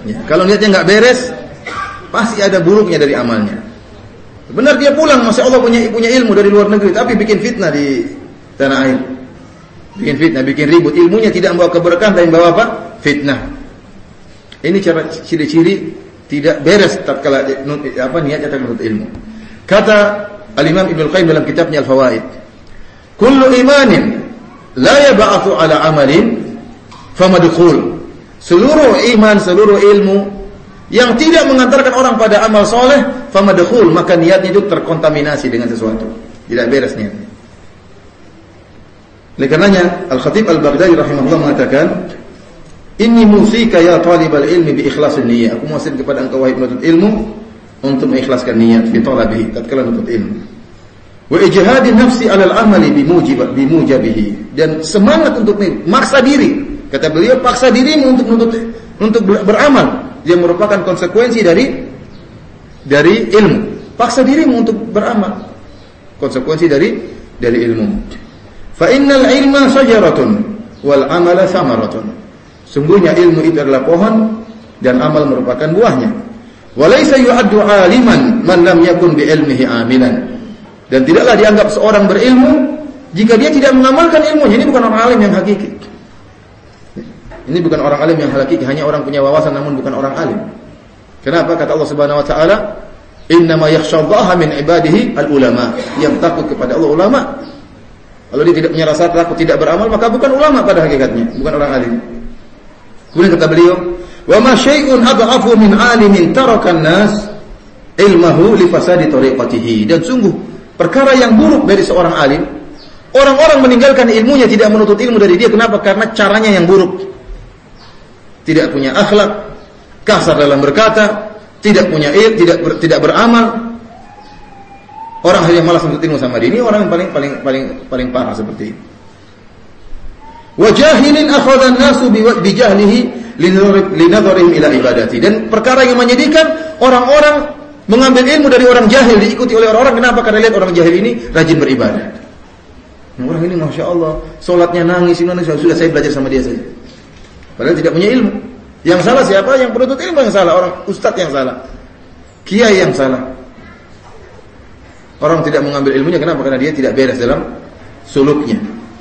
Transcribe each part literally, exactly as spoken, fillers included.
Ya, kalau niatnya nggak beres, pasti ada buruknya dari amalnya. Benar dia pulang, masya Allah punya punya ilmu dari luar negeri, tapi bikin fitnah di tanah air, bikin fitnah, bikin ribut. Ilmunya tidak membawa keberkahan, tapi membawa apa? Fitnah. Ini cara ciri-ciri tidak beres tatkala apa niatnya menuntut ilmu. Kata Al-Imam Ibnu Qayyim dalam kitabnya Al-Fawaid, kullu imanin la yab'atsu ala amalin famadkhul. Seluruh iman, seluruh ilmu yang tidak mengantarkan orang pada amal soleh, famadkhul, maka niatnya itu terkontaminasi dengan sesuatu, tidak beres niatnya. Oleh karenanya Al-Khatib Al-Baghdadi rahimahullah mengatakan, inni musika ya talibal ilmi bi ikhlasin niyyah. Aku muasir kepada engkau wahai penuntut ilmu untuk mengikhlaskan niat fi talabihi, tatkala menuntut ilmu. Wa ijhadin nafsi 'alal amali bi mujib bi mujabihi, dan semangat untuk maksa diri. Kata beliau, paksa dirimu untuk menuntut untuk beramal yang merupakan konsekuensi dari dari ilmu. Paksa dirimu untuk beramal, konsekuensi dari dari ilmu. Fa innal ilma syajaratun wal amala thamaratun. Sungguhnya ilmu itu adalah pohon dan amal merupakan buahnya. Walaysa yu'addu 'aliman man lam yakun bi ilmihi 'amilan. Dan tidaklah dianggap seorang berilmu jika dia tidak mengamalkan ilmunya. Ini bukan orang alim yang hakiki. Ini bukan orang alim yang hakiki, hanya orang punya wawasan namun bukan orang alim. Kenapa? Kata Allah Subhanahu wa taala, "Innama yakhshallaha min ibadihi al-ulama." Yang takut kepada Allah ulama. Kalau dia tidak punya rasa takut, tidak beramal, maka bukan ulama pada hakikatnya, bukan orang alim. Kemudian kata beliau, "Wa ma syai'un adhafu min 'alimin taraka an-nas ilmahu li fasadi tariqatihi." Dan sungguh perkara yang buruk dari seorang alim, orang-orang meninggalkan ilmunya, tidak menuntut ilmu dari dia. Kenapa? Karena caranya yang buruk. Tidak punya akhlak, kasar dalam berkata, tidak punya ilmu, tidak ber, tidak beramal. Orang yang malas menuntut ilmu sama dia, ini orang yang paling paling paling paling parah seperti ini. Wa jahilin akhadha an-nasu bi jahlihi linadharihim ila ibadati. Dan perkara yang menyedihkan, orang-orang mengambil ilmu dari orang jahil, diikuti oleh orang-orang. Kenapa? Karena lihat orang jahil ini rajin beribadah. Orang ini masya Allah, solatnya nangis, ini sudah saya belajar sama dia saja. Padahal tidak punya ilmu. Yang salah siapa? Yang penuntut ilmu yang salah, orang ustadz yang salah, kiai yang salah. Orang tidak mengambil ilmunya, kenapa? Karena dia tidak beres dalam suluknya.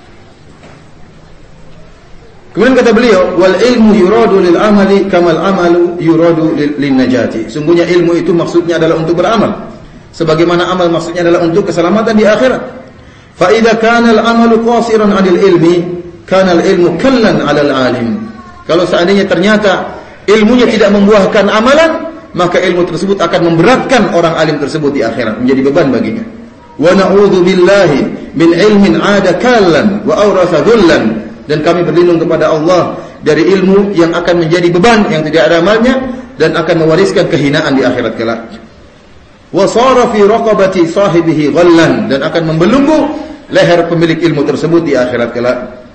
Kemudian kata beliau, wal ilmu yuradu lil amali kamal amalu yuradu lin najati. Sungguhnya ilmu itu maksudnya adalah untuk beramal, sebagaimana amal maksudnya adalah untuk keselamatan di akhirat. Fa idza kana al amalu qasiran 'anil ilmi, kana al ilmu kallan 'alal alim. Kalau seandainya ternyata ilmunya tidak membuahkan amalan, maka ilmu tersebut akan memberatkan orang alim tersebut di akhirat, menjadi beban baginya. Wa na'udzu billahi min ilmin 'ada kallan wa awratha dhullan. Dan kami berlindung kepada Allah dari ilmu yang akan menjadi beban, yang tidak ada amalnya, dan akan mewariskan kehinaan di akhirat kelak. Wa sara fi raqabati sahibihi ghallan, dan akan membelenggu leher pemilik ilmu tersebut di akhirat kelak.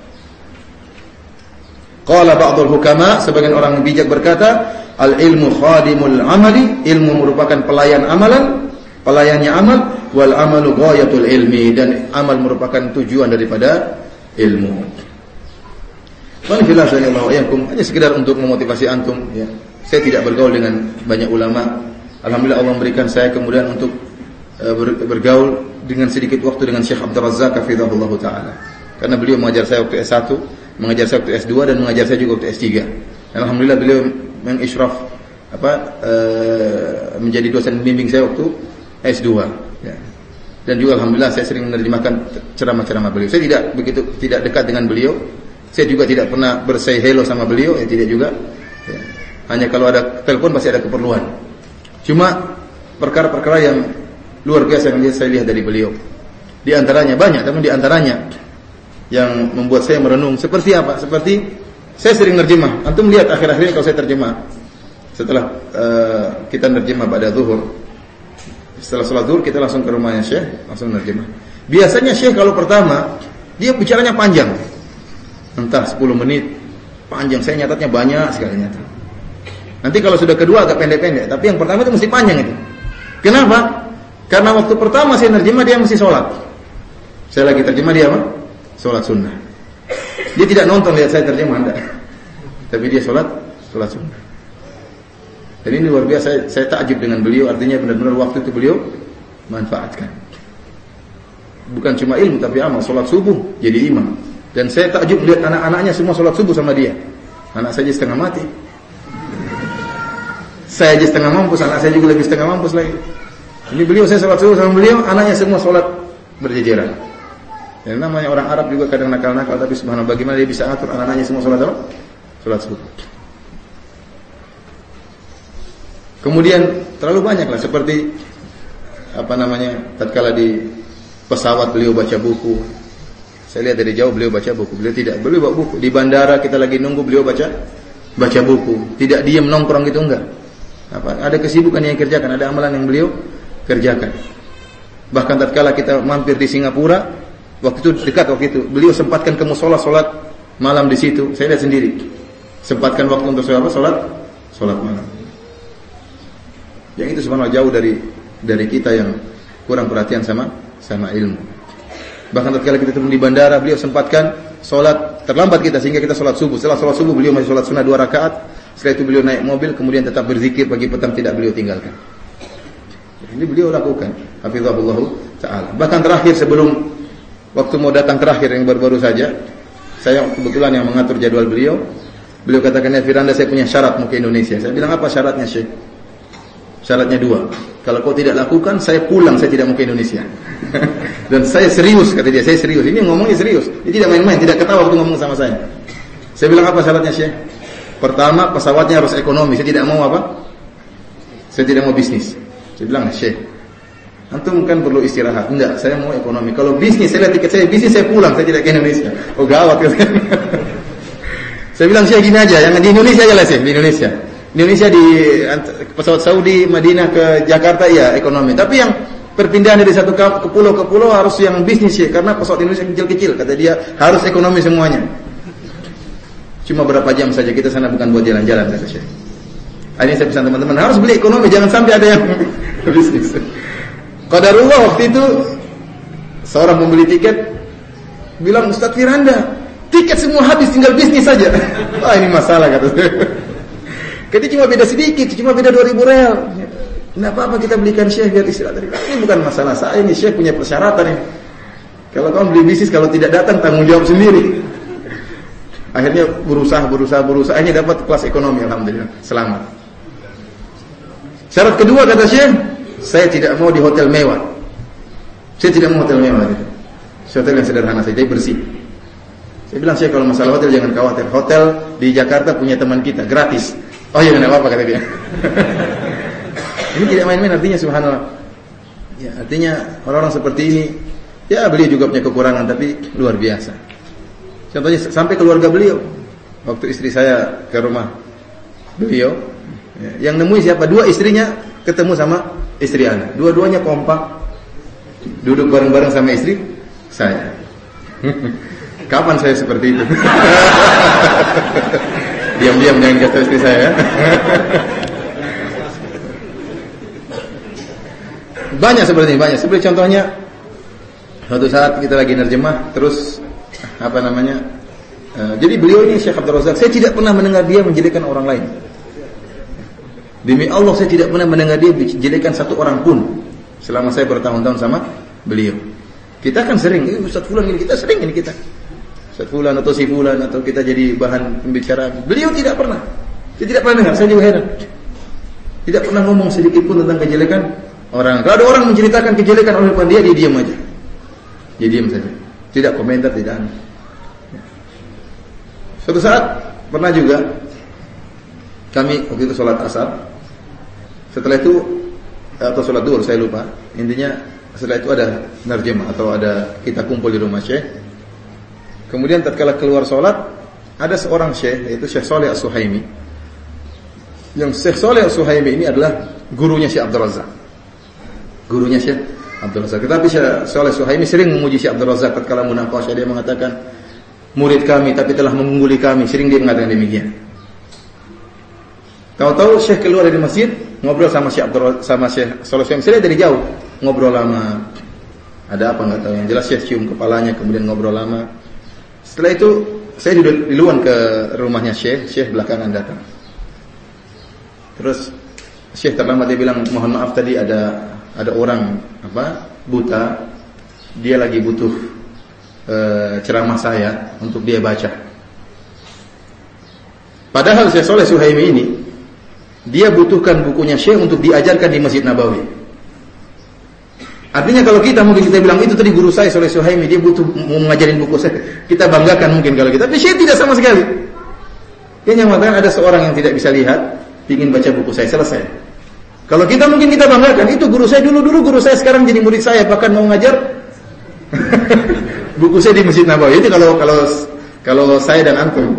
Qala ba'dul hukama, sebagian orang bijak berkata, al-ilmu khadimul amali, ilmu merupakan pelayan amalan, pelayannya amal, wal amalu ghayatul ilmi, dan amal merupakan tujuan daripada ilmu. Alhamdulillah, hanya sekedar untuk memotivasi antum, ya. Saya tidak bergaul dengan banyak ulama. Alhamdulillah Allah memberikan saya kemudian untuk uh, bergaul dengan sedikit waktu dengan Syekh Abdul Razzaq hafizahullah taala. Karena beliau mengajar saya waktu S satu, mengajar saya waktu S dua, dan mengajar saya juga waktu S tiga. Dan alhamdulillah beliau mengisyraf apa uh, menjadi dosen pembimbing saya waktu S dua, ya. Dan juga alhamdulillah saya sering menerjemahkan ceramah-ceramah beliau. Saya tidak begitu tidak dekat dengan beliau. Saya juga tidak pernah bersay hello sama beliau, ya tidak juga. Ya. Hanya kalau ada telepon pasti ada keperluan. Cuma perkara-perkara yang luar biasa yang saya lihat dari beliau. Di antaranya banyak, tapi di antaranya yang membuat saya merenung seperti apa? Seperti saya sering nerjemah. Antum lihat akhir-akhir ini kalau saya terjemah. Setelah uh, kita nerjemah pada zuhur, setelah salat zuhur kita langsung ke rumahnya Syekh, langsung nerjemah. Biasanya Syekh kalau pertama dia bicaranya panjang. Entah sepuluh menit, panjang. Saya nyatatnya banyak sekali nyatat. Nanti kalau sudah kedua agak pendek-pendek, tapi yang pertama itu mesti panjang itu. Kenapa? Karena waktu pertama saya nerjemah dia mesti sholat. Saya lagi terjemah dia apa? Sholat sunnah. Dia tidak nonton lihat saya terjemah, enggak. Tapi dia sholat, sholat sunnah. Dan ini luar biasa, saya, saya takjub dengan beliau, artinya benar-benar waktu itu beliau manfaatkan. Bukan cuma ilmu tapi amal, sholat subuh jadi imam. Dan saya takjub lihat anak-anaknya semua sholat subuh sama dia. Anak saya setengah mati. Saya aja setengah mampus, anak saya juga lebih setengah mampus lagi. Ini beliau, saya sholat subuh sama beliau, anaknya semua sholat berjejeran. Dan namanya orang Arab juga kadang nakal-nakal, tapi subhanallah bagaimana dia bisa atur anak-anaknya semua sholat apa? Sholat subuh. Kemudian terlalu banyak lah, seperti apa namanya, tatkala di pesawat beliau baca buku. Saya lihat dari jauh beliau baca buku. Beliau tidak, beliau bawa buku. Di bandara kita lagi nunggu, beliau baca baca buku. Tidak diam nongkrong gitu, enggak. Apa, ada kesibukan yang kerjakan, ada amalan yang beliau kerjakan. Bahkan tatkala kita mampir di Singapura, waktu itu dekat waktu itu, beliau sempatkan ke mushola sholat malam di situ. Saya lihat sendiri. Sempatkan waktu untuk sholat sholat sholat malam. Yang itu sebenarnya jauh dari dari kita yang kurang perhatian sama sama ilmu. Bahkan tatkala kita turun di bandara, beliau sempatkan sholat terlambat kita sehingga kita sholat subuh. Setelah sholat subuh beliau masih sholat sunnah dua rakaat. Setelah itu beliau naik mobil, kemudian tetap berzikir pagi petang, tidak beliau tinggalkan. Ini beliau lakukan, hafizahullah ta'ala. Bahkan terakhir sebelum waktu mau datang terakhir yang baru-baru saja, saya kebetulan yang mengatur jadwal beliau. Beliau katakan, ya Firanda, saya punya syarat mau ke Indonesia. Saya bilang, apa syaratnya Syekh? Syaratnya dua. Kalau kau tidak lakukan, saya pulang, saya tidak mau ke Indonesia. Dan saya serius, kata dia, saya serius. Ini ngomongnya serius. Dia tidak main-main, tidak ketawa waktu ngomong sama saya. Saya bilang, apa syaratnya Syekh? Pertama, pesawatnya harus ekonomi. Saya tidak mau apa? Saya tidak mau bisnis. Saya bilang, Syekh, antum kan perlu istirahat. Enggak, saya mau ekonomi. Kalau bisnis, saya lihat tiket saya, bisnis saya pulang, saya tidak ke Indonesia. Oh gawat. Saya bilang, Syekh gini aja, yang di Indonesia aja lah Syekh, di Indonesia. Indonesia di pesawat Saudi, Madinah ke Jakarta, ya ekonomi. Tapi yang perpindahan dari satu ke pulau ke pulau harus yang bisnis Syekh, karena pesawat Indonesia kecil-kecil. Kata dia, harus ekonomi semuanya. Cuma berapa jam saja, kita sana bukan buat jalan-jalan, kata Syekh. Akhirnya saya pesan teman-teman, harus beli ekonomi, jangan sampai ada yang bisnis. Qadarullah waktu itu seorang pembeli tiket bilang, Ustaz Firanda, tiket semua habis, tinggal bisnis saja. Wah, ini masalah, kata saya. Kita cuma beda sedikit, cuma beda dua ribu real. Tidak apa-apa kita belikan Syekh biar istirahat. Ini bukan masalah saya, ini Syekh punya persyaratan ini. Kalau kamu beli bisnis, kalau tidak datang tanggung jawab sendiri. Akhirnya berusaha, berusaha, berusaha. Akhirnya dapat kelas ekonomi, alhamdulillah. Selamat. Syarat kedua kata Syekh, saya tidak mau di hotel mewah. Saya tidak mau hotel mewah gitu. Hotel yang sederhana saja, bersih. Saya bilang, Syekh, kalau masalah hotel jangan khawatir. Hotel di Jakarta punya teman kita, gratis. Oh iya, tidak apa-apa kata dia. Ini tidak main-main, artinya subhanallah. Ya, artinya orang-orang seperti ini, ya beliau juga punya kekurangan, tapi luar biasa. Contohnya sampai keluarga beliau. Waktu istri saya ke rumah beliau, ya, yang nemui siapa? Dua istrinya ketemu sama istri anak. Dua-duanya kompak, duduk bareng-bareng sama istri saya. Kapan saya seperti itu? Diam-diam jangan kata istri saya. Banyak seperti ini, banyak. Seperti contohnya, suatu saat kita lagi nerjemah, terus apa namanya? Uh, jadi beliau ini Syekh Abdul Razak, saya tidak pernah mendengar dia menjelekan orang lain. Demi Allah saya tidak pernah mendengar dia menjelekan satu orang pun selama saya bertahun-tahun sama beliau. Kita kan sering, ini Ustaz Fulan ini, kita sering ini kita. Ustaz Fulan atau si Fulan atau kita jadi bahan pembicaraan. Beliau tidak pernah. Saya tidak pernah dengar, saya juga heran. Tidak pernah ngomong sedikit pun tentang kejelekan orang. Kalau ada orang menceritakan kejelekan oleh dia, dia diam aja. Dia diam saja. Tidak komentar, tidak aneh. Suatu saat pernah juga kami waktu itu sholat asar. Setelah itu atau sholat duhur saya lupa. Intinya setelah itu ada nerjemah atau ada kita kumpul di rumah Syekh. Kemudian tatkala keluar sholat, ada seorang Syekh yaitu Syekh Saleh As-Suhaimi. Yang Syekh Saleh As-Suhaimi ini adalah gurunya Syekh Abdul Razak. Gurunya Syekh Abdul Razak. Tetapi Syekh Saleh As-Suhaimi sering memuji Syekh Abdul Razak tatkala munaqashah, dia mengatakan murid kami tapi telah mengungguli kami, sering dia mengatakan demikian. Tahu-tahu Syekh keluar dari masjid, ngobrol sama Syekh Abdul sama Syekh Saleh As-Suhaimi. Saya dari jauh ngobrol lama. Ada apa enggak tahu, yang jelas Syekh cium kepalanya kemudian ngobrol lama. Setelah itu saya duluan ke rumahnya Syekh, Syekh belakangan datang. Terus Syekh terlambat, dia bilang mohon maaf tadi ada ada orang apa buta, dia lagi butuh e, ceramah saya untuk dia baca. Padahal Syekh Shalih Suhaimi ini dia butuhkan bukunya Syekh untuk diajarkan di Masjid Nabawi. Artinya kalau kita mungkin kita bilang itu tadi guru saya Shalih Suhaimi, dia butuh mau ngajarin buku saya, kita banggakan mungkin kalau kita. Tapi Syekh tidak sama sekali. Dia nyatakan ada seorang yang tidak bisa lihat, ingin baca buku saya, selesai. Kalau kita mungkin kita banggakan, itu guru saya dulu-dulu, guru saya sekarang jadi murid saya, bahkan mau ngajar buku saya di Masjid Nabawi. Itu kalau kalau kalau saya dan antum.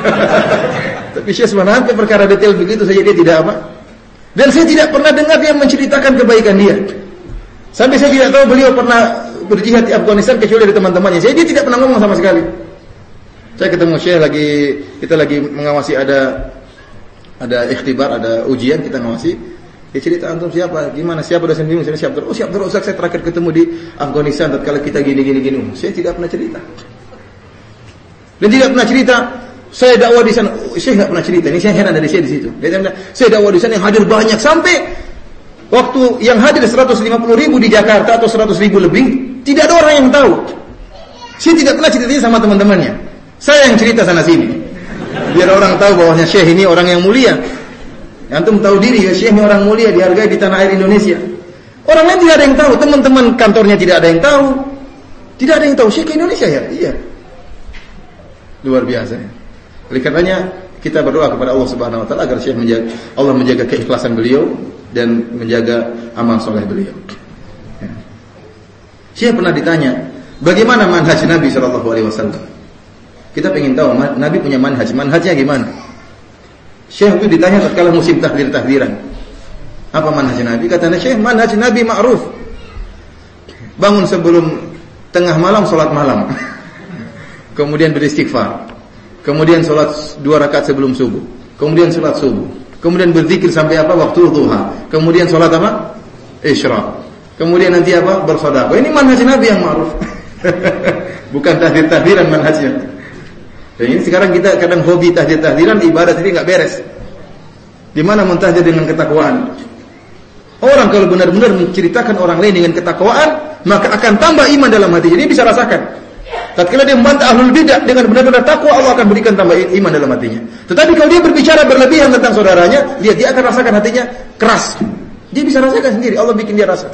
Tapi Syekh sebenarnya perkara detail begitu saja dia tidak apa. Dan saya tidak pernah dengar dia menceritakan kebaikan dia. Sampai saya tidak tahu beliau pernah berjihad di Afghanistan kecuali dari teman-temannya. Saya dia tidak pernah ngomong sama sekali. Saya ketemu Syekh lagi, kita lagi mengawasi ada ada ikhtibar, ada ujian, kita ngawasi. Dia cerita, antum siapa? Gimana? Siapa dosen bimbing? Saya siapa? Oh, siapa Ustaz, saya terakhir ketemu di Afghanistan tatkala kita gini gini gini. Saya tidak pernah cerita. Dan tidak pernah cerita saya dakwah di sana. Saya enggak pernah cerita. Ini saya heran dari saya di situ. Dia bilang, saya dakwah di sana yang hadir banyak sampai waktu yang hadir seratus lima puluh ribu di Jakarta atau seratus ribu lebih, tidak ada orang yang tahu. Saya tidak pernah ceritanya sama teman-temannya. Saya yang cerita sana sini. Biar orang tahu bahwasanya Syekh ini orang yang mulia. Antum tahu diri ya, Syekh ini orang mulia, dihargai di tanah air Indonesia. Orang lain tidak ada yang tahu, teman-teman kantornya tidak ada yang tahu. Tidak ada yang tahu Syekh Indonesia ya? Iya. Luar biasa ya. Oleh karenanya kita berdoa kepada Allah Subhanahu wa taala agar Syekh menjaga, Allah menjaga keikhlasan beliau dan menjaga amal soleh beliau. Ya. Syekh pernah ditanya, bagaimana manhaj Nabi sallallahu alaihi wasallam? Kita ingin tahu Nabi punya manhaj, manhajnya gimana? Syekh itu ditanya tatkala musim tahdir-tahdiran. Apa manhaj Nabi? Kata Syekh, manhaj Nabi ma'ruf. Bangun sebelum tengah malam salat malam. Kemudian beristighfar. Kemudian salat dua rakaat sebelum subuh. Kemudian salat subuh. Kemudian berzikir sampai apa? Waktu duha. Kemudian salat apa? Isyraq. Kemudian nanti apa? Bersedekah. Ini manhaj Nabi yang ma'ruf. Bukan tahdir-tahdiran manhajnya. Dan ini sekarang kita kadang hobi tahdir-tahdiran, ibadah jadi nggak beres. Di mana mentahdir dengan ketakwaan? Orang kalau benar-benar menceritakan orang lain dengan ketakwaan, maka akan tambah iman dalam hati. Jadi bisa rasakan. Tatkala dia membantah ahlul bidah dengan benar-benar takwa, Allah akan berikan tambah iman dalam hatinya. Tetapi kalau dia berbicara berlebihan tentang saudaranya, lihat dia akan rasakan hatinya keras. Dia bisa rasakan sendiri, Allah bikin dia rasa.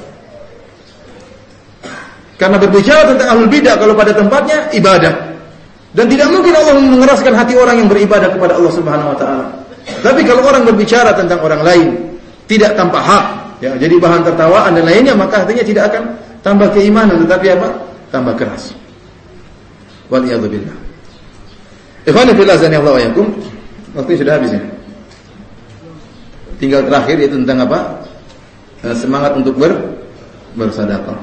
Karena berbicara tentang ahlul bidah kalau pada tempatnya ibadah. Dan tidak mungkin Allah mengeraskan hati orang yang beribadah kepada Allah Subhanahu wa taala. Tapi kalau orang berbicara tentang orang lain tidak tanpa hak, ya, jadi bahan tertawaan dan lainnya, maka hatinya tidak akan tambah keimanan, tetapi apa? Tambah keras. Waliyadu billah. Ikhwani fillah azanillahu wa iyyakum. Waktu sudah habis ya. Tinggal terakhir yaitu tentang apa? Semangat untuk ber bersedekah.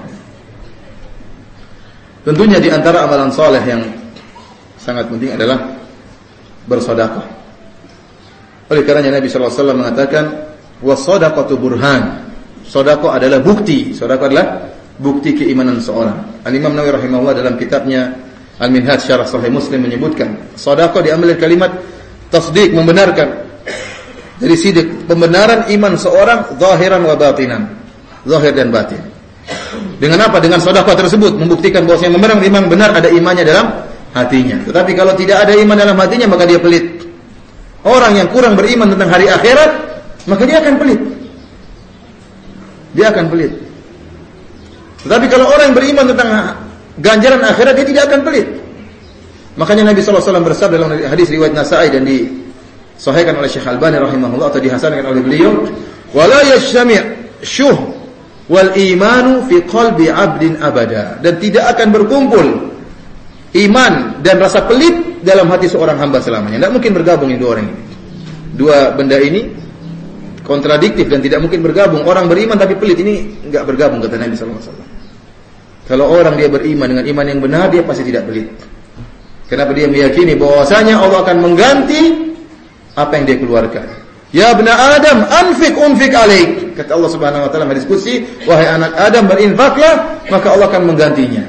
Tentunya di antara amalan saleh yang sangat penting adalah bersedekah. Oleh karenanya Nabi sallallahu alaihi wasallam mengatakan, "Was-shadaqatu burhan." Sedekah adalah bukti. Sedekah adalah bukti keimanan seorang. Al-Imam Nawawi rahimahullah dalam kitabnya Al-Minhaj Syarah Sahih Muslim menyebutkan, sedekah diambil dari kalimat tasdiq, membenarkan. Dari sidik, pembenaran iman seorang zahiran wa batinan. Zahir dan batin. Dengan apa? Dengan sedekah tersebut membuktikan bahwasanya memang iman benar, ada imannya dalam hatinya. Tetapi kalau tidak ada iman dalam hatinya, maka dia pelit. Orang yang kurang beriman tentang hari akhirat, maka dia akan pelit. Dia akan pelit. Tetapi kalau orang yang beriman tentang ganjaran akhirat, dia tidak akan pelit. Makanya Nabi sallallahu alaihi wasallam bersabda dalam hadis riwayat Nasa'i dan disahihkan oleh Syekh Albani rahimahullah atau dihasankan oleh beliau, "Wala yajtami' syuh wal imanu fi qalbi 'abdin abada." Dan tidak akan berkumpul iman dan rasa pelit dalam hati seorang hamba selamanya. Tidak mungkin bergabung ini dua orang ini. Dua benda ini kontradiktif dan tidak mungkin bergabung. Orang beriman tapi pelit, ini enggak bergabung, kata Nabi sallallahu alaihi wasallam. Kalau orang dia beriman dengan iman yang benar, dia pasti tidak pelit. Kenapa? Dia meyakini bahwasanya Allah akan mengganti apa yang dia keluarkan. Ya ibna Adam, anfik unfik alaik. Kata Allah Subhanahu wa taala hadis qudsi, wahai anak Adam, berinfaklah, maka Allah akan menggantinya.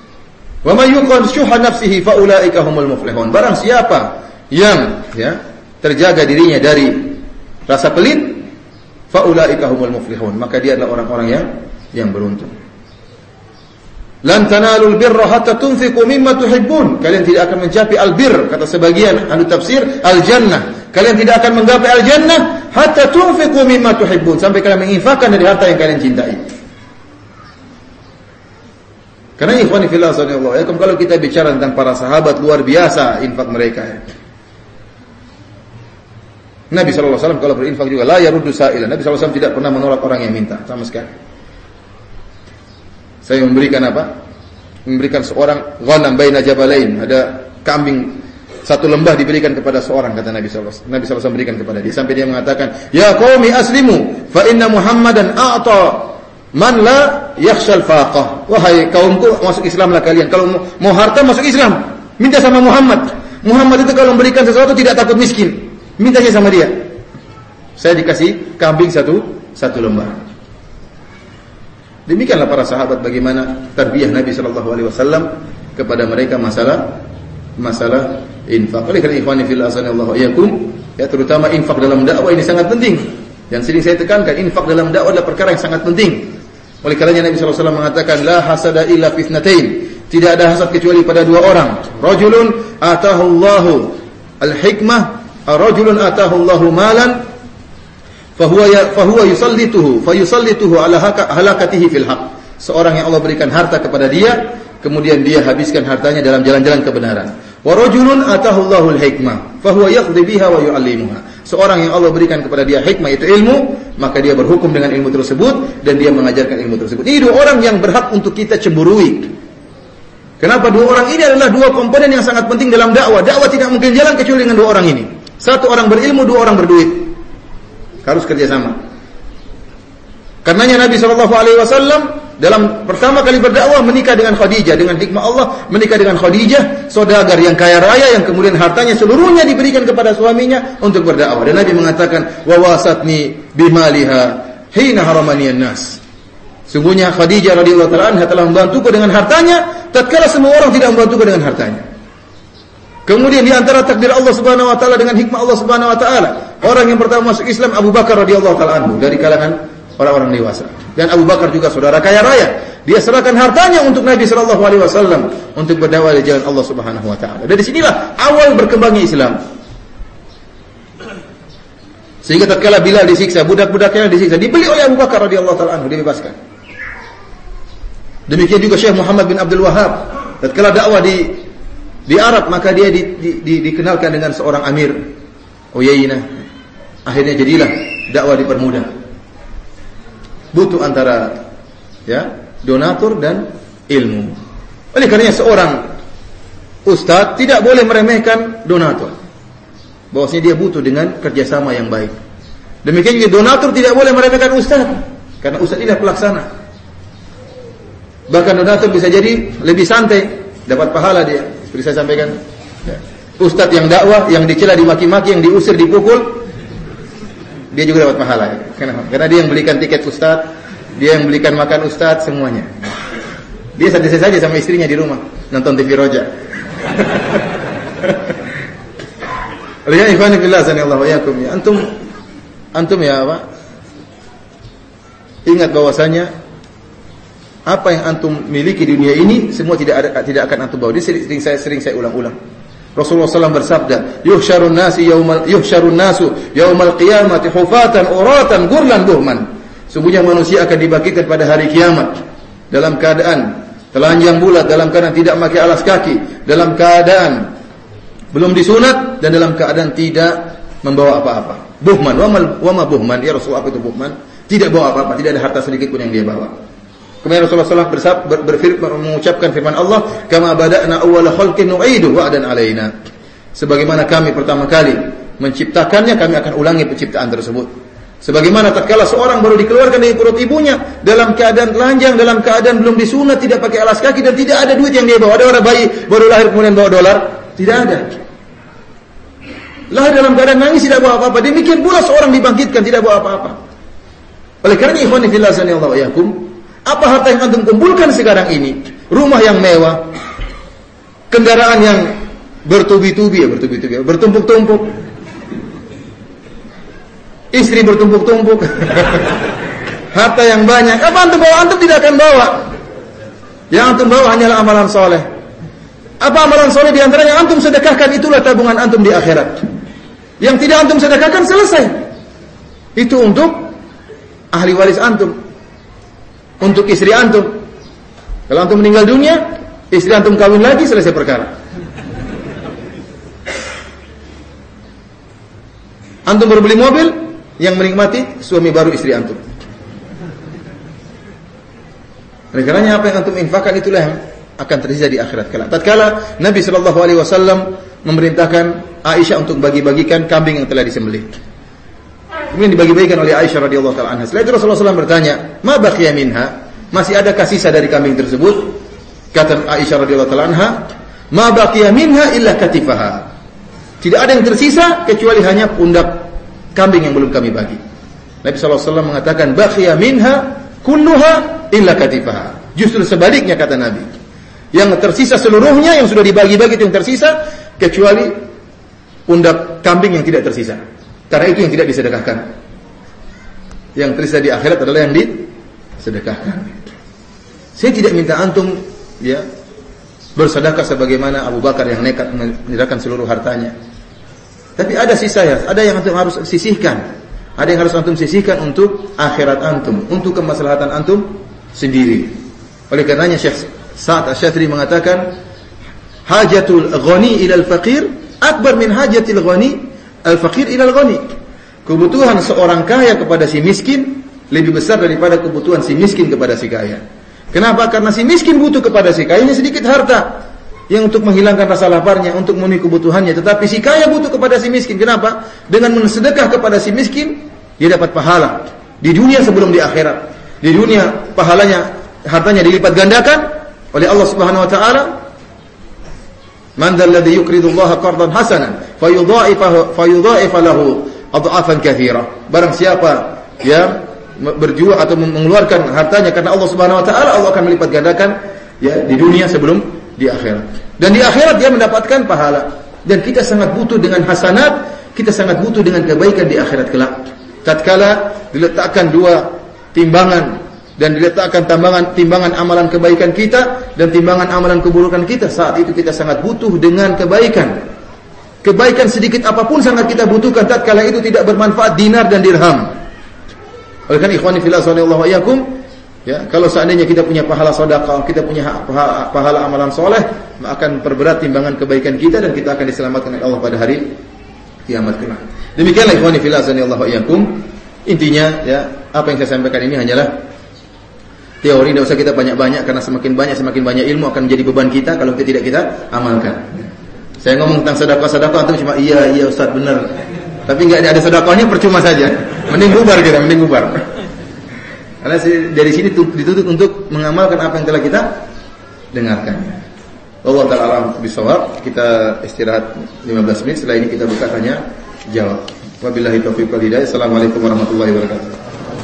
Wa may yuqad syuha nafsihi fa ulaika humul muflihun. Barang siapa yang ya terjaga dirinya dari rasa pelit, faulaika humul muflihun, maka dia adalah orang-orang yang yang beruntung. Lan tanalul birra hatta tunfiqu mimma tuhibbun. Kalian tidak akan mencapai albir, kata sebagian ahli tafsir, al-jannah. Kalian tidak akan menggapai al-jannah hatta tunfiqu mimma tuhibbun, sampai kalian menginfakkan dari harta yang kalian cintai. Karena ikhwani fillah sallallahu alaihi wasallam, kalau kita bicara tentang para sahabat, luar biasa infak mereka. Nabi sallallahu alaihi wasallam kalau berinfak juga la yaruddu sa'ilan. Nabi sallallahu alaihi wasallam tidak pernah menolak orang yang minta sama sekali. Saya memberikan apa? Memberikan seorang ghanam baina jabalain, ada kambing satu lembah diberikan kepada seorang, kata Nabi sallallahu alaihi wasallam. Nabi sallallahu alaihi wasallam berikan kepada dia sampai dia mengatakan, "Ya qaumi aslimu fa inna Muhammadan a'ta man la yakhshal faqah." Wahai kaumku, masuk Islamlah kalian. Kalau mau harta masuk Islam, minta sama Muhammad. Muhammad itu kalau memberikan sesuatu tidak takut miskin. Minta saja sama dia. Saya dikasih kambing satu satu lembah. Demikianlah para sahabat bagaimana tarbiyah Nabi sallallahu alaihi wasallam kepada mereka masalah masalah infak. Oleh karena ikhwani fillah sallallahu alaihi wasallam, ya terutama infak dalam dakwah ini sangat penting. Dan sering saya tekankan, infak dalam dakwah adalah perkara yang sangat penting. Oleh karenanya Nabi sallallahu alaihi wasallam mengatakan, la hasada illa fi itsnatain. Tidak ada hasad kecuali pada dua orang. Rajulun atahu Allahu al-hikmah, rajulun atahu Allahu malan fahuwa ya, fahuwa yusallituhu fayusallituhu ala halakatihi fil haq. Seorang yang Allah berikan harta kepada dia, kemudian dia habiskan hartanya dalam jalan-jalan kebenaran. Wa rajulun atahu Allahul hikmah fahuwa yaqdi biha wa yu'allimuha. Seorang yang Allah berikan kepada dia hikmah, itu ilmu, maka dia berhukum dengan ilmu tersebut dan dia mengajarkan ilmu tersebut. Ini dua orang yang berhak untuk kita cemburui. Kenapa? Dua orang ini adalah dua komponen yang sangat penting dalam dakwah. Dakwah tidak mungkin jalan kecuali dengan dua orang ini. Satu orang berilmu, dua orang berduit. Harus kerjasama. Karenanya Nabi shallallahu alaihi wasallam dalam pertama kali berdakwah menikah dengan Khadijah, dengan hikmah Allah menikah dengan Khadijah, saudagar yang kaya raya yang kemudian hartanya seluruhnya diberikan kepada suaminya untuk berdakwah. Dan Nabi mengatakan, wa wasatni bimaliha hina haramaniyan nas. Sungguhnya Khadijah radhiyallahu taala anha telah membantuku dengan hartanya tatkala semua orang tidak membantuku dengan hartanya. Kemudian di antara takdir Allah Subhanahu wa taala dengan hikmah Allah Subhanahu wa taala, orang yang pertama masuk Islam Abu Bakar radhiyallahu taala anhu dari kalangan orang-orang dewasa. Dan Abu Bakar juga saudara kaya raya. Dia serahkan hartanya untuk Nabi sallallahu alaihi wasallam untuk berdakwah di jalan Allah Subhanahu wa taala. Dari sinilah awal berkembangnya Islam. Sehingga tatkala Bilal disiksa, budak-budaknya disiksa, dibeli oleh Abu Bakar radhiyallahu taala anhu, dibebaskan. Demikian juga Syekh Muhammad bin Abdul Wahhab, tatkala dakwah di di Arab, maka dia di, di, di, dikenalkan dengan seorang amir Uyainah. Akhirnya jadilah dakwah dipermudah. Butuh antara ya donatur dan ilmu. Oleh karenanya seorang ustaz tidak boleh meremehkan donatur. Bahwasanya dia butuh dengan kerjasama yang baik. Demikian juga donatur tidak boleh meremehkan ustaz, karena ustaz inilah pelaksana. Bahkan donatur bisa jadi lebih santai, dapat pahala dia. Seperti saya sampaikan, ya. Ustadz yang dakwah, yang dicela, dimaki-maki, yang diusir, dipukul, dia juga dapat pahala. Kenapa? Karena dia yang belikan tiket ustadz, dia yang belikan makan ustadz, semuanya. Dia sadar saja sama istrinya di rumah nonton T V Roja. Lihat ikhwani fillah sanallahu yakum ya. Antum antum ya apa? Ingat bahwasanya apa yang antum miliki di dunia ini semua tidak ada, tidak akan antum bawa. Ini sering saya sering saya ulang-ulang. Rasulullah sallallahu alaihi wasallam bersabda, "Yuhsyarun nasi yaumal yuhsyarun nasu yaumal qiyamati hufatan uratan gurlan buhman." Sungguhnya manusia akan dibangkitkan pada hari kiamat dalam keadaan telanjang bulat, dalam keadaan tidak memakai alas kaki, dalam keadaan belum disunat dan dalam keadaan tidak membawa apa-apa. Buhman, wa ma buhman? Ya Rasulullah, apa itu buhman? Tidak bawa apa-apa, tidak ada harta sedikit pun yang dia bawa. Kemudian Rasulullah sallallahu alaihi wasallam ber, ber, mengucapkan firman Allah, "Kama bada'na awwala khalqin nu'idu wa'dan 'alaina." Sebagaimana kami pertama kali menciptakannya, kami akan ulangi penciptaan tersebut. Sebagaimana tatkala seorang baru dikeluarkan dari perut ibunya dalam keadaan telanjang, dalam keadaan belum disunat, tidak pakai alas kaki dan tidak ada duit yang dia bawa. Ada orang bayi baru lahir kemudian bawa dolar? Tidak ada. Lahir dalam keadaan nangis, tidak bawa apa-apa. Demikian pula seorang dibangkitkan tidak bawa apa-apa. Oleh karena ikhwani fillah sanallahu yakum, apa harta yang antum kumpulkan sekarang ini? Rumah yang mewah, kendaraan yang bertubi-tubi, ya bertubi-tubi, bertumpuk-tumpuk, istri bertumpuk-tumpuk, harta yang banyak. Apa antum bawa? Antum tidak akan bawa. Yang antum bawa hanyalah amalan soleh. Apa amalan soleh diantaranya antum sedekahkan, itulah tabungan antum di akhirat. Yang tidak antum sedekahkan selesai. Itu untuk ahli waris antum, untuk istri antum. Kalau antum meninggal dunia, istri antum kawin lagi, selesai perkara. Antum baru beli mobil, yang menikmati suami baru istri antum. Oleh karenanya apa yang antum infakkan itulah yang akan tersisa di akhirat kelak. Tatkala Nabi sallallahu alaihi wasallam memerintahkan Aisyah untuk bagi-bagikan kambing yang telah disembelih. Kemudian dibagi-bagikan oleh Aisyah radhiyallahu taala anha. Setelah itu Rasulullah sallallahu alaihi wasallam bertanya, "Ma baqiya minha?" Masih adakah sisa dari kambing tersebut? Kata Aisyah radhiyallahu taala anha, "Ma baqiya minha illa katifaha." Tidak ada yang tersisa kecuali hanya pundak kambing yang belum kami bagi. Nabi sallallahu alaihi wasallam mengatakan, "Baqiya minha kulluha illa katifaha." Justru sebaliknya kata Nabi. Yang tersisa seluruhnya yang sudah dibagi-bagi itu yang tersisa kecuali pundak kambing yang tidak tersisa. Karena itu yang tidak disedekahkan. Yang tersisa di akhirat adalah yang disedekahkan. Saya tidak minta antum ya bersedekah sebagaimana Abu Bakar yang nekat menyerahkan seluruh hartanya. Tapi ada sisa ya, ada yang antum harus sisihkan. Ada yang harus antum sisihkan untuk akhirat antum, untuk kemaslahatan antum sendiri. Oleh karenanya Syekh Sa'ad Asy-Syadzili mengatakan, hajatul ghani ilal faqir akbar min hajatil ghani al-faqir ilal ghani. Kebutuhan seorang kaya kepada si miskin lebih besar daripada kebutuhan si miskin kepada si kaya. Kenapa? Karena si miskin butuh kepada si kaya hanya sedikit harta yang untuk menghilangkan rasa laparnya, untuk memenuhi kebutuhannya. Tetapi si kaya butuh kepada si miskin. Kenapa? Dengan mensedekah kepada si miskin, dia dapat pahala di dunia sebelum di akhirat. Di dunia pahalanya, hartanya dilipat gandakan oleh Allah Subhanahu wa taala. Man dzal ladzi yuqridu Allah qardan hasanan fayudha'ifahu fayudha'ifa lahu adhafan katsira. Barang siapa ya berjuang atau mengeluarkan hartanya karena Allah Subhanahu wa taala, Allah akan melipat gandakan ya di dunia sebelum di akhirat. Dan di akhirat dia mendapatkan pahala. Dan kita sangat butuh dengan hasanat, kita sangat butuh dengan kebaikan di akhirat kelak. Tatkala diletakkan dua timbangan dan diletakkan timbangan timbangan amalan kebaikan kita dan timbangan amalan keburukan kita, saat itu kita sangat butuh dengan kebaikan. Kebaikan sedikit apapun sangat kita butuhkan tatkala itu tidak bermanfaat dinar dan dirham. Oleh karena ikhwani fillah sallallahu alaihi wasallam, ya, kalau seandainya kita punya pahala sedekah, kita punya pahala, pahala amalan soleh, akan perberat timbangan kebaikan kita dan kita akan diselamatkan oleh Allah pada hari kiamat kelak. Demikianlah ikhwani fillah sallallahu alaihi wasallam. Intinya ya, apa yang saya sampaikan ini hanyalah teori, tidak usah kita banyak-banyak, karena semakin banyak semakin banyak ilmu akan menjadi beban kita kalau kita tidak kita amalkan. Saya ngomong tentang sedekah-sedekah antum cuma iya iya Ustaz benar. Tapi enggak ada sedekahnya percuma saja. Mending bubar kita, mending bubar. Karena dari sini dituntut untuk mengamalkan apa yang telah kita dengarkan. Allah taala alam bisawab. Kita istirahat lima belas menit, setelah ini kita buka tanya jawab. Wabillahi taufiq wal hidayah. Assalamualaikum warahmatullahi wabarakatuh.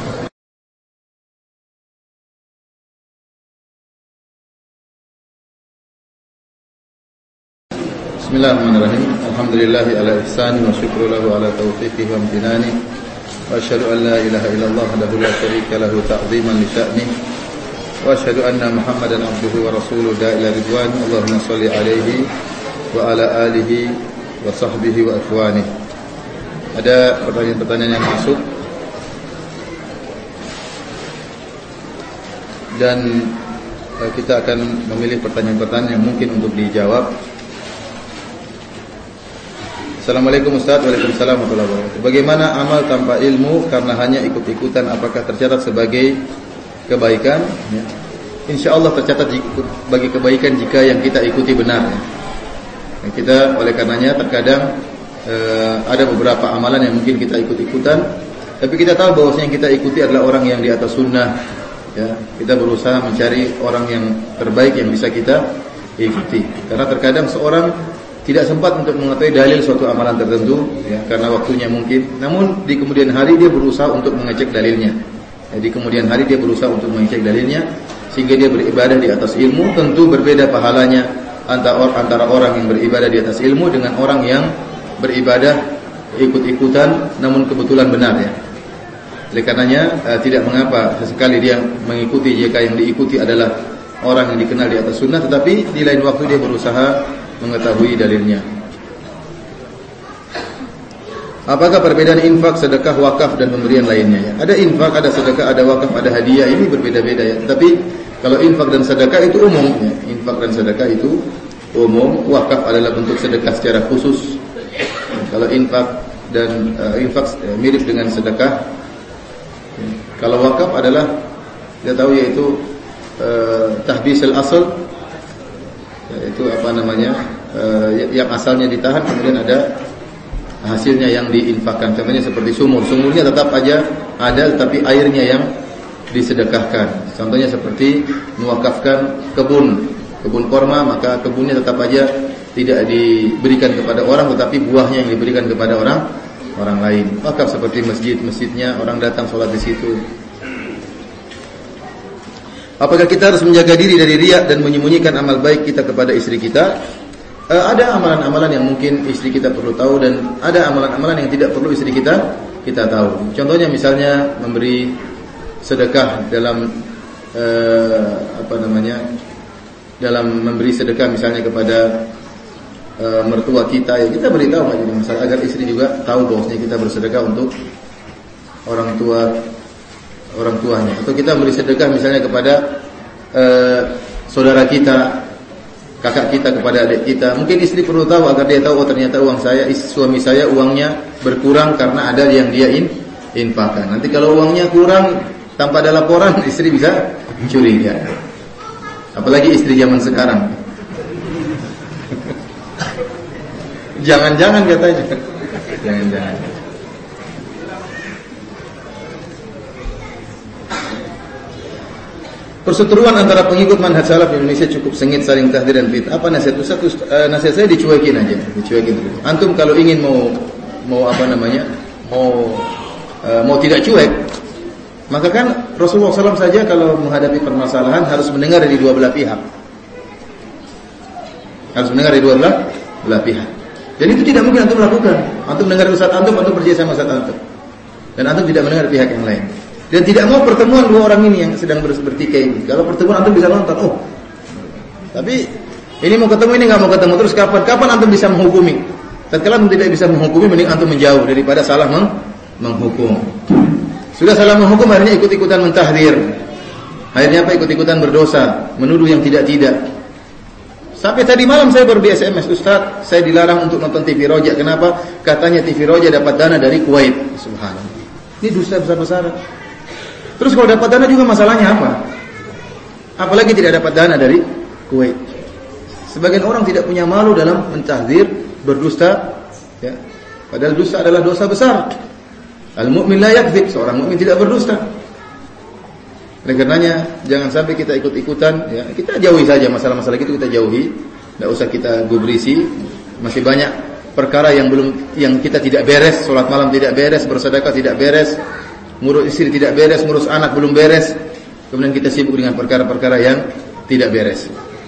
Bismillahirrahmanirrahim. Alhamdulillahi ala ihsani wa syukru lahu ala taufiqihi wa amtinani. Wa asyhadu an la ilaha illallah wahdahu la syarika lahu ta'ziman li sya'nihi. Wa asyhadu anna Muhammadan abduhu wa rasuluhu da'ila ridwan. Allahumma shalli alaihi wa ala alihi wa sahbihi wa ikhwanihi. Ada pertanyaan-pertanyaan yang masuk dan kita akan memilih pertanyaan-pertanyaan yang mungkin untuk dijawab. Assalamualaikum Ustaz. Waalaikumsalam warahmatullahi wabarakatuh. Bagaimana amal tanpa ilmu karena hanya ikut-ikutan, apakah tercatat sebagai kebaikan? Ya. Insya Allah tercatat bagi kebaikan jika yang kita ikuti benar. Ya. Dan kita oleh karenanya terkadang eh, ada beberapa amalan yang mungkin kita ikut-ikutan, tapi kita tahu bahwa yang kita ikuti adalah orang yang di atas sunnah. Ya. Kita berusaha mencari orang yang terbaik yang bisa kita ikuti. Karena terkadang seorang tidak sempat untuk mengetahui dalil suatu amalan tertentu ya, karena waktunya mungkin. Namun di kemudian hari dia berusaha untuk mengecek dalilnya. Ya, di kemudian hari dia berusaha untuk mengecek dalilnya sehingga dia beribadah di atas ilmu. Tentu berbeda pahalanya antara antara orang yang beribadah di atas ilmu dengan orang yang beribadah ikut-ikutan namun kebetulan benar ya. Oleh karenanya uh, tidak mengapa sesekali dia mengikuti jika yang diikuti adalah orang yang dikenal di atas sunnah, tetapi di lain waktu dia berusaha mengetahui dalilnya. Apakah perbedaan infak, sedekah, wakaf dan pemberian lainnya ya? Ada infak, ada sedekah, ada wakaf, ada hadiah, ini berbeda-beda ya. Tetapi kalau infak dan sedekah itu umum ya. Infak dan sedekah itu umum, wakaf adalah bentuk sedekah secara khusus. Kalau infak dan uh, infak uh, mirip dengan sedekah. Kalau wakaf adalah kita tahu yaitu uh, tahbisul asal, yaitu apa namanya uh, yang asalnya ditahan kemudian ada hasilnya yang diinfakkan. Contohnya seperti sumur, sumurnya tetap aja ada tetapi airnya yang disedekahkan. Contohnya seperti mewakafkan kebun, kebun korma, maka kebunnya tetap aja tidak diberikan kepada orang tetapi buahnya yang diberikan kepada orang orang lain. Wakaf seperti masjid, masjidnya orang datang sholat di situ. Apakah kita harus menjaga diri dari riya dan menyembunyikan amal baik kita kepada istri kita? E, ada amalan-amalan yang mungkin istri kita perlu tahu dan ada amalan-amalan yang tidak perlu istri kita kita tahu. Contohnya misalnya memberi sedekah dalam e, apa namanya? dalam memberi sedekah misalnya kepada e, mertua kita, ya kita beritahu aja masalah agar istri juga tahu bahwasanya kita bersedekah untuk orang tua orang tuanya. Atau kita memberi sedekah misalnya kepada e, saudara kita, kakak kita, kepada adik kita. Mungkin istri perlu tahu agar dia tahu, oh ternyata uang saya, suami saya uangnya berkurang karena ada yang dia in, infakkan. Nanti kalau uangnya kurang tanpa ada laporan, istri bisa curiga. Apalagi istri zaman sekarang. Jangan-jangan katanya. Jangan-jangan. Perseteruan antara pengikut manhaj salaf di Indonesia cukup sengit, saling tahdir dan fitnah. Apa nasihat Ustaz? Uh, nasihat saya dicuekin aja, dicuekin dulu. Antum kalau ingin mau mau apa namanya? mau uh, mau tidak cuek, maka kan Rasulullah shallallahu alaihi wasallam saja kalau menghadapi permasalahan harus mendengar dari dua belah pihak. Harus mendengar dari dua belah, belah pihak. Dan itu tidak mungkin antum lakukan. Antum mendengar Ustaz antum, antum percaya sama Ustaz antum. Dan antum tidak mendengar pihak yang lain. Dan tidak mau pertemuan dua orang ini yang sedang bertikai ini. Kalau pertemuan antum bisa nonton, oh. Tapi ini mau ketemu, ini nggak mau ketemu, terus kapan? Kapan antum bisa menghukumi? Tatkala antum tidak bisa menghukumi, mending antum menjauh daripada salah meng menghukum. Sudah salah menghukum, akhirnya ikut-ikutan mentahdir. Akhirnya apa? Ikut-ikutan berdosa, menuduh yang tidak-tidak. Sampai tadi malam saya baru di S M S, Ustaz, saya dilarang untuk nonton T V Roja. Kenapa? Katanya T V Roja dapat dana dari Kuwait. Subhanallah. Ini dusta besar-besaran. Terus kalau dapat dana juga masalahnya apa? Apalagi tidak dapat dana dari Kuwait. Sebagian orang tidak punya malu dalam mentahdzir berdusta, ya. Padahal dusta adalah dosa besar. Al-mu'min la yakdzib, seorang mukmin tidak berdusta. Oleh karenanya jangan sampai kita ikut-ikutan, ya. Kita jauhi saja masalah-masalah itu, kita jauhi. Tidak usah kita gubrisi. Masih banyak perkara yang belum yang kita tidak beres, salat malam tidak beres, bersedekah tidak beres, ngurus istri tidak beres, ngurus anak belum beres. Kemudian kita sibuk dengan perkara-perkara yang tidak beres.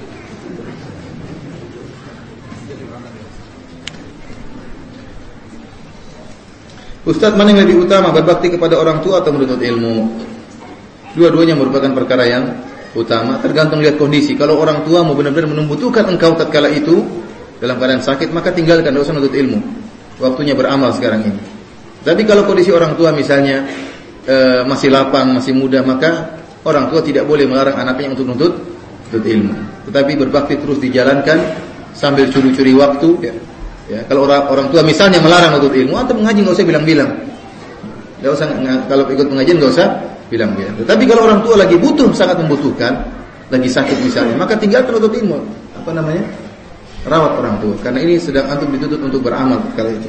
Ustaz, mana yang lebih utama, berbakti kepada orang tua atau menuntut ilmu? Dua-duanya merupakan perkara yang utama, tergantung lihat kondisi. Kalau orang tua mau benar-benar membutuhkan engkau tatkala itu dalam keadaan sakit, maka tinggalkan, tidak usah menuntut ilmu. Waktunya beramal sekarang ini. Tapi kalau kondisi orang tua misalnya e, masih lapang, masih muda, maka orang tua tidak boleh melarang anaknya untuk menuntut ilmu. Tetapi berbakti terus dijalankan sambil curi-curi waktu, ya. Ya, kalau orang, orang tua misalnya melarang menuntut ilmu, atau mengaji nggak usah bilang-bilang. Nggak usah, kalau ikut pengajian nggak usah bilang-bilang. Tetapi kalau orang tua lagi butuh, sangat membutuhkan, lagi sakit misalnya, maka tinggalkan menuntut ilmu. Apa namanya? Rawat orang tua. Karena ini sedang antum dituntut untuk beramal kala itu.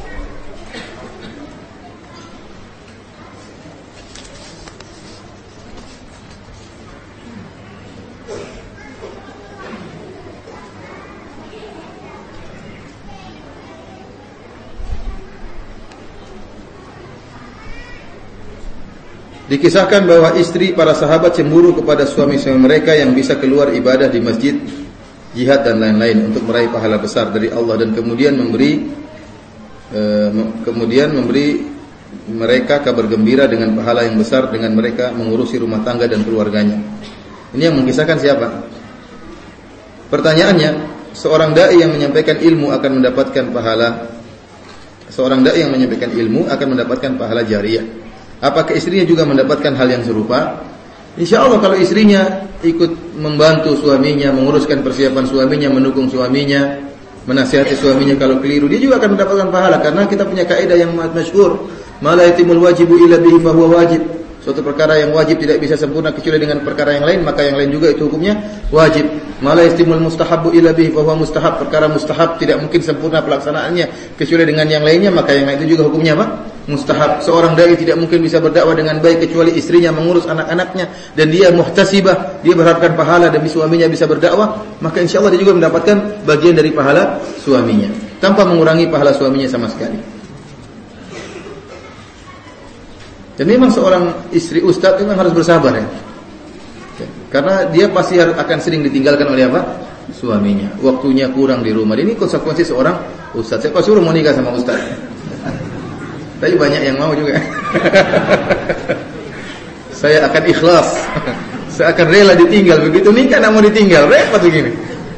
Dikisahkan bahwa istri para sahabat cemburu kepada suami-suami mereka yang bisa keluar ibadah di masjid, jihad dan lain-lain untuk meraih pahala besar dari Allah, dan kemudian memberi e, kemudian memberi mereka kabar gembira dengan pahala yang besar dengan mereka mengurusi rumah tangga dan keluarganya. Ini yang mengisahkan siapa? Pertanyaannya, seorang dai yang menyampaikan ilmu akan mendapatkan pahala seorang dai yang menyampaikan ilmu akan mendapatkan pahala jariyah. Apakah istrinya juga mendapatkan hal yang serupa? Insyaallah kalau istrinya ikut membantu suaminya, menguruskan persiapan suaminya, mendukung suaminya, menasihati suaminya kalau keliru, dia juga akan mendapatkan pahala karena kita punya kaidah yang masyhur. Ma la yatimul wajibu illa bihi fa huwa wajib. Suatu perkara yang wajib tidak bisa sempurna kecuali dengan perkara yang lain, maka yang lain juga itu hukumnya wajib. Ma la yatimul mustahabbu illa bihi fa huwa mustahab. Perkara mustahab tidak mungkin sempurna pelaksanaannya kecuali dengan yang lainnya, maka yang lain itu juga hukumnya apa? Mustahab. Seorang dai tidak mungkin bisa berdakwah dengan baik kecuali istrinya mengurus anak-anaknya dan dia muhtasibah, dia berharapkan pahala demi suaminya bisa berdakwah, maka insyaallah dia juga mendapatkan bagian dari pahala suaminya tanpa mengurangi pahala suaminya sama sekali. Dan memang seorang istri ustadz memang harus bersabar ya. Karena dia pasti akan sering ditinggalkan oleh apa? Suaminya. Waktunya kurang di rumah. Ini konsekuensi seorang ustadz. Saya kalau suruh mau nikah sama ustadz. Tapi banyak yang mau juga. Saya akan ikhlas. Saya akan rela ditinggal. Begitu nikah tidak mau ditinggal. Repot begini.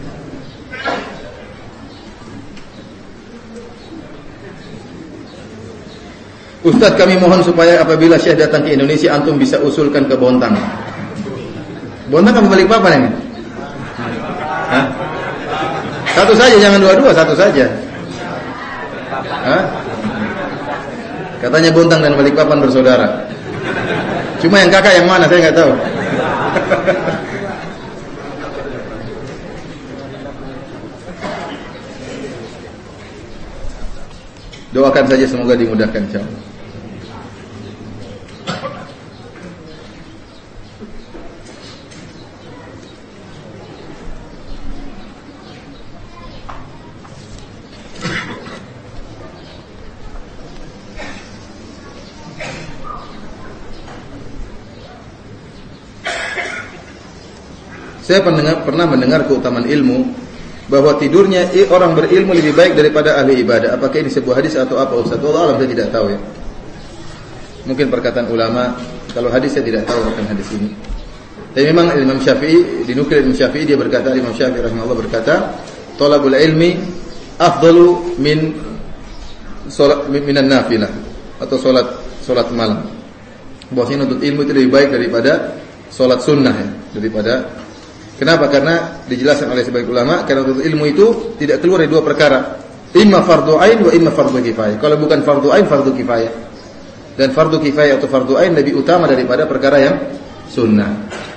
Ustaz, kami mohon supaya apabila Syekh datang ke Indonesia, antum bisa usulkan ke Bontang. Bontang apa Balikpapan ini? Hah? Satu saja, jangan dua-dua, satu saja. Hah? Katanya Bontang dan Balikpapan bersaudara. Cuma yang kakak yang mana saya nggak tahu. Doakan saja semoga dimudahkan insyaallah. Saya pernah, pernah mendengar keutamaan ilmu, bahwa tidurnya orang berilmu lebih baik daripada ahli ibadah. Apakah ini sebuah hadis atau apa Ustaz? Allah alam, saya tidak tahu ya. Mungkin perkataan ulama. Kalau hadis saya tidak tahu akan hadis ini. Tapi memang Imam Syafi'i, dinukil Imam Syafi'i, dia berkata, Imam Syafi'i rahimahullah berkata, talabul ilmi afdalu min salat minan nafilah, atau salat salat malam. Bahwasanya nuntut ilmu itu lebih baik daripada salat sunnah ya, daripada. Kenapa? Karena dijelaskan oleh sebagian ulama, karena nuntut ilmu itu tidak keluar dari dua perkara, imma fardhu ain wa imma fardhu kifayah. Kalau bukan fardhu ain, fardhu kifayah. Dan fardhu kifayah atau fardhu ain lebih utama daripada perkara yang sunnah.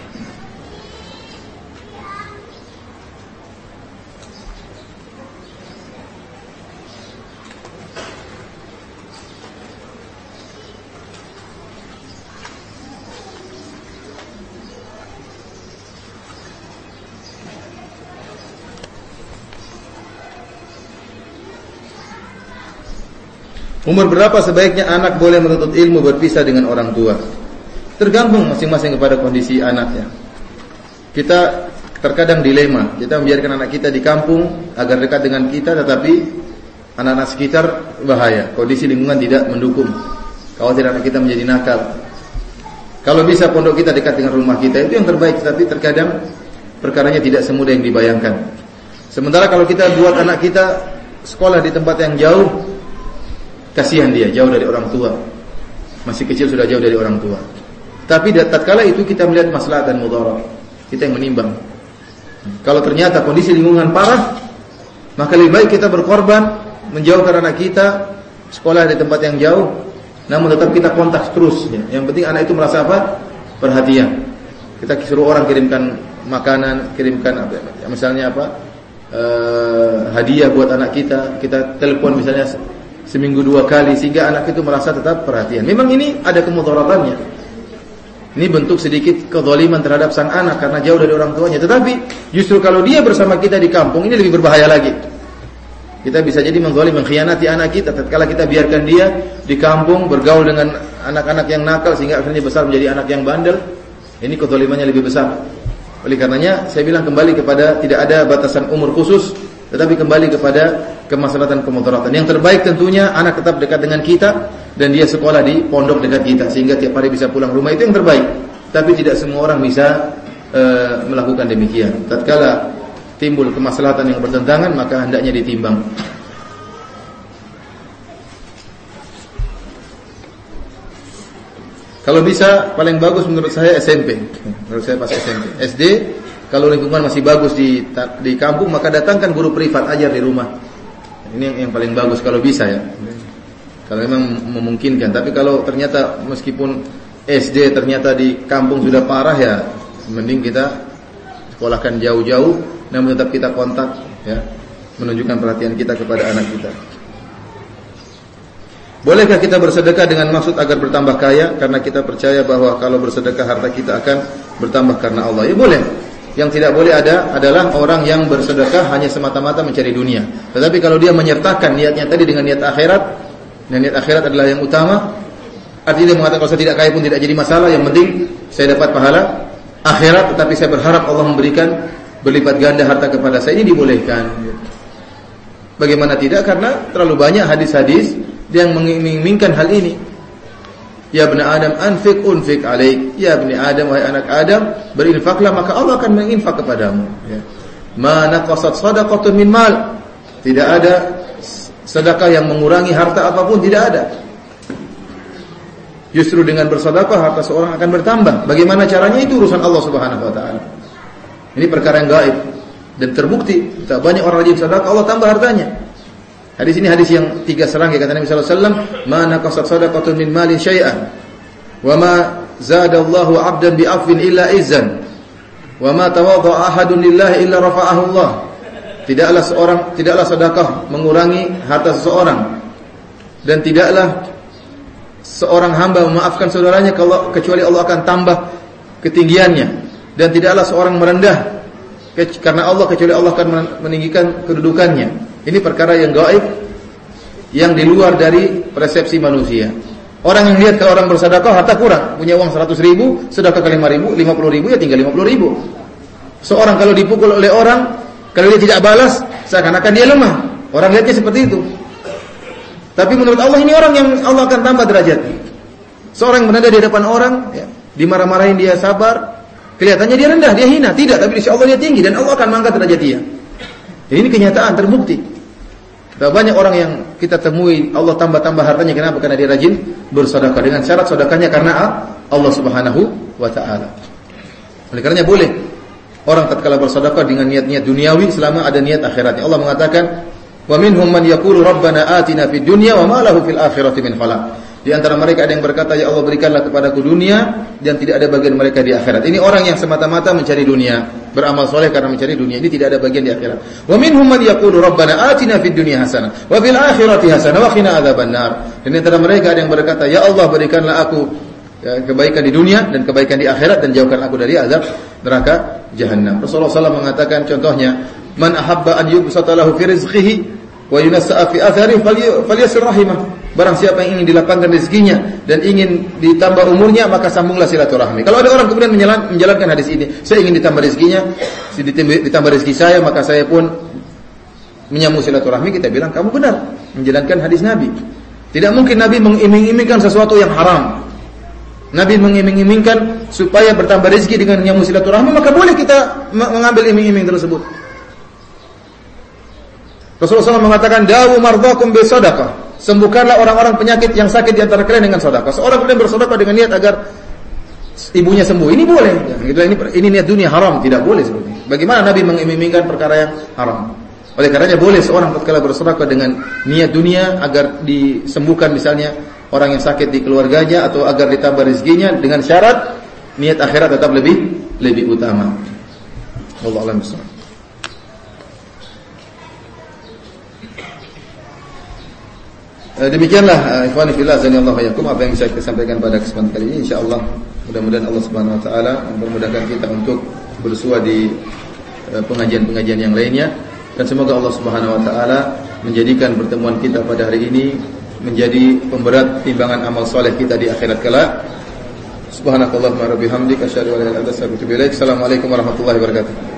Umur berapa sebaiknya anak boleh menuntut ilmu berpisah dengan orang tua? Tergantung masing-masing kepada kondisi anaknya. Kita terkadang dilema, kita membiarkan anak kita di kampung agar dekat dengan kita, tetapi anak-anak sekitar bahaya, kondisi lingkungan tidak mendukung, khawatir anak kita menjadi nakal. Kalau bisa pondok kita dekat dengan rumah kita, itu yang terbaik, tetapi terkadang perkaranya tidak semudah yang dibayangkan. Sementara kalau kita buat anak kita sekolah di tempat yang jauh, kasihan dia, jauh dari orang tua. Masih kecil sudah jauh dari orang tua. Tapi tatkala itu kita melihat maslahat dan mudarat, kita yang menimbang. Kalau ternyata kondisi lingkungan parah, maka lebih baik kita berkorban menjauhkan anak kita sekolah di tempat yang jauh, namun tetap kita kontak terus ya. Yang penting anak itu merasa apa? Perhatian. Kita suruh orang kirimkan makanan, kirimkan apa, misalnya apa? Uh, hadiah buat anak kita, kita telepon misalnya seminggu dua kali, sehingga anak itu merasa tetap perhatian. Memang ini ada kemudaratannya. Ini bentuk sedikit kezaliman terhadap sang anak karena jauh dari orang tuanya. Tetapi justru kalau dia bersama kita di kampung, ini lebih berbahaya lagi. Kita bisa jadi mengzalim, mengkhianati anak kita tatkala kita biarkan dia di kampung bergaul dengan anak-anak yang nakal sehingga akhirnya besar menjadi anak yang bandel. Ini kezalimannya lebih besar. Oleh karenanya saya bilang kembali kepada tidak ada batasan umur khusus, tetapi kembali kepada kemaslahatan kemudaratan. Yang terbaik tentunya anak tetap dekat dengan kita dan dia sekolah di pondok dekat kita sehingga tiap hari bisa pulang rumah, itu yang terbaik. Tapi tidak semua orang bisa uh, melakukan demikian. Tatkala timbul kemaslahatan yang bertentangan, maka hendaknya ditimbang. Kalau bisa paling bagus menurut saya S M P. Menurut saya pas S M P. S D kalau lingkungan masih bagus di di kampung, maka datangkan guru privat, ajar di rumah. Ini yang, yang paling bagus kalau bisa ya. Kalau memang memungkinkan. Tapi kalau ternyata meskipun S D ternyata di kampung sudah parah, ya mending kita sekolahkan jauh-jauh, namun tetap kita kontak ya, menunjukkan perhatian kita kepada anak kita. Bolehkah kita bersedekah dengan maksud agar bertambah kaya? Karena kita percaya bahwa kalau bersedekah harta kita akan bertambah karena Allah. Ya boleh. Yang tidak boleh ada adalah orang yang bersedekah hanya semata-mata mencari dunia. Tetapi kalau dia menyertakan niatnya tadi dengan niat akhirat, dan niat akhirat adalah yang utama, artinya dia mengatakan kalau saya tidak kaya pun tidak jadi masalah, yang penting saya dapat pahala akhirat, tetapi saya berharap Allah memberikan berlipat ganda harta kepada saya, ini dibolehkan. Bagaimana tidak? Karena terlalu banyak hadis-hadis yang mengiming-imingkan hal ini. Ya bani Adam, anfiq unfiq alaik. Ya bani Adam, wahai anak Adam, berinfaklah maka Allah akan menginfak kepadamu. Ya. Ma naqasat shadaqatun min mal. Tidak ada sedekah yang mengurangi harta apapun, tidak ada. Justru dengan bersedekah harta seorang akan bertambah. Bagaimana caranya? Itu urusan Allah Subhanahu wa taala. Ini perkara yang gaib dan terbukti. Banyak orang rajin sedekah, Allah tambah hartanya. Hadis ini hadis yang tiga serangkai, kata Nabi sallallahu alaihi wasallam, "Ma naqasat shadaqatun min malin syai'an, wa ma zada Allahu 'abdan bi 'afwin illa izzan, wa ma tawadda'a ahadun lillahi illa rafa'ahu Allah." Tidaklah seorang tidaklah sedekah mengurangi harta seseorang, dan tidaklah seorang hamba memaafkan saudaranya kalau kecuali Allah akan tambah ketinggiannya, dan tidaklah seorang merendah karena Allah kecuali Allah akan meninggikan kedudukannya. Ini perkara yang gaib, yang di luar dari persepsi manusia. Orang yang lihat kalau orang bersedekah harta kurang, punya uang seratus ribu, sedekah ke lima ribu, lima puluh ribu, ya tinggal lima puluh ribu. Seorang kalau dipukul oleh orang, kalau dia tidak balas, seakan-akan dia lemah. Orang lihatnya seperti itu. Tapi menurut Allah ini orang yang Allah akan tambah derajatnya. Seorang yang berada di depan orang, ya, dimarah-marahin dia sabar, kelihatannya dia rendah, dia hina. Tidak, tapi insya Allah dia tinggi dan Allah akan mengangkat derajat dia. Ini kenyataan terbukti. Banyak orang yang kita temui Allah tambah-tambah hartanya. Kenapa? Karena dia rajin bersedekah, dengan syarat sedekahnya karena Allah Subhanahu wa taala. Oleh karenanya boleh orang tatkala bersedekah dengan niat-niat duniawi selama ada niat akhiratnya. Allah mengatakan, "Wa minhum man yaqulu rabbana atina fid dunya wa ma lahu fil akhirati min khalaq." Di antara mereka ada yang berkata, "Ya Allah, berikanlah kepadaku dunia dan tidak ada bagian mereka di akhirat." Ini orang yang semata-mata mencari dunia, beramal soleh karena mencari dunia. Ini tidak ada bagian di akhirat. Wa minhum man yaqulu rabbana atina fid dunya hasanah wa fil akhirati hasanah wa qina adzabannar. Dan di antara mereka ada yang berkata, "Ya Allah, berikanlah aku ya, kebaikan di dunia dan kebaikan di akhirat dan jauhkan aku dari azab neraka jahanam." Rasulullah sallallahu alaihi wasallam mengatakan contohnya, "Man ahabba an yubsata lahu fi rizqihi wa yunassa'a fi athari falyasir rahimah." Barang siapa yang ingin dilapangkan rezekinya dan ingin ditambah umurnya, maka sambunglah silaturahmi. Kalau ada orang kemudian menjalankan hadis ini, saya ingin ditambah rezekinya, ditambah rezeki saya, maka saya pun menyambung silaturahmi, kita bilang kamu benar menjalankan hadis Nabi. Tidak mungkin Nabi mengiming-imingkan sesuatu yang haram. Nabi mengiming-imingkan supaya bertambah rezeki dengan menyambung silaturahmi, maka boleh kita mengambil iming-iming tersebut. Rasulullah shallallahu alaihi wasallam mengatakan, "Dawu mardhakum bi shadaqah." Sembuhkanlah orang-orang penyakit yang sakit di antara kalian dengan sedekah. Seorang kemudian bersedekah dengan niat agar ibunya sembuh. Ini boleh. Ini ini niat dunia haram, tidak boleh seperti ini. Bagaimana Nabi mengiming-imingkan perkara yang haram? Oleh karenanya boleh seorang tatkala bersedekah dengan niat dunia agar disembuhkan misalnya orang yang sakit di keluarganya atau agar ditambah rezekinya, dengan syarat niat akhirat tetap lebih lebih utama. Wallahu a'lam bishawab. Demikianlah ikhwani fillah azanillahu wa iyyakum apa yang bisa kita sampaikan pada kesempatan kali ini. Insyaallah mudah-mudahan Allah Subhanahu wa taala mempermudahkan kita untuk bersua di pengajian-pengajian yang lainnya, dan semoga Allah Subhanahu wa taala menjadikan pertemuan kita pada hari ini menjadi pemberat timbangan amal soleh kita di akhirat kelak. Subhanakallahumma wa bihamdika asyhadu an la ilaha illa anta astaghfiruka wa atubu ilaik. Assalamualaikum warahmatullahi wabarakatuh.